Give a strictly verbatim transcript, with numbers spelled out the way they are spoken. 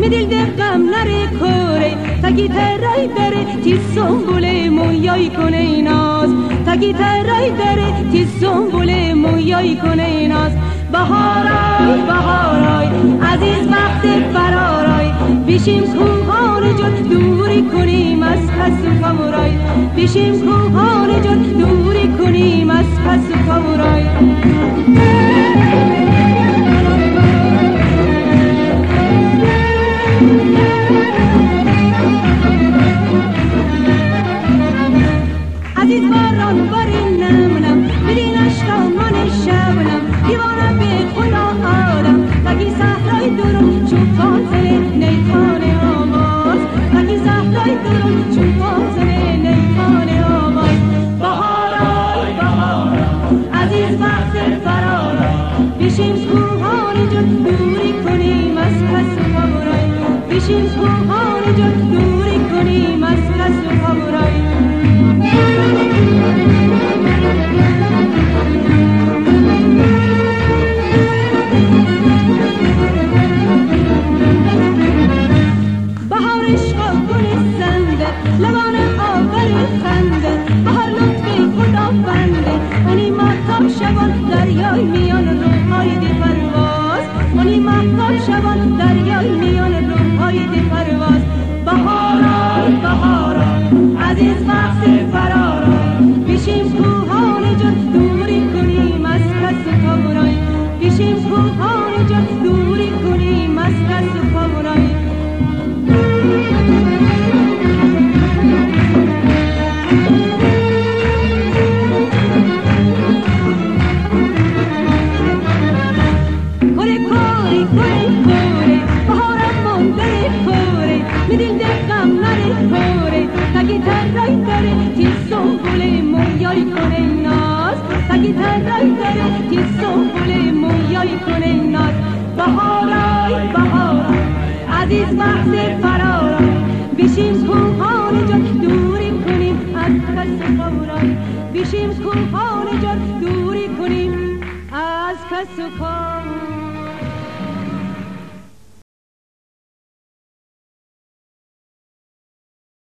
میدل دقم نره کوره تگی ترای داره تی سنبوله مویای کنه ناز تگی ترای داره تی سنبوله مویای کنه ناز بهارای بهارای عزیز وقت فرارای بیشیم کوهان جد دوری کنیم از پس و کورای بیشیم کوهان جد دوری کنیم از پس و کورای عزیز باران باری نمونم بدین اشتامان شبنم دیوانم به خدا آدم تگی صحرای درون چون فازنه نیخانه آواز تگی صحرای درون چون فازنه نیخانه آواز بهارای بهارای عزیز وقت فرارای بیشیم کوهان جد دوری کنیم از پس و کورای بیشیم کوهان جد دوری کنیم از پس و کورای بهار عشق گل زنده لبان آور خنده بهار لطف خدا بنده اونی مهتاب شبان دریای میان روهای دی پرواز اونی مهتاب شبان دریای میان روهای دی پرواز بهارای بهارای عزیز وقت فرارای بیشیم کوهان جد دوری کنیم از کس و کورای بیشیم کوهان جد دوری کنیم از کس و کورای کوره کوری کوره کوره بهارم مونده کوره میدل دقم نره کوره تگی ترای داره تی سنبوله مویای کنه ناز تگی ترای داره تی سنبوله مویای کنه ناز بهارای بهارای عزیز وقت فرارای بیشیم کوهان جد دوری کنیم از کس و کورای بیشیم کوهان جد دوری کنیم از کس و کورای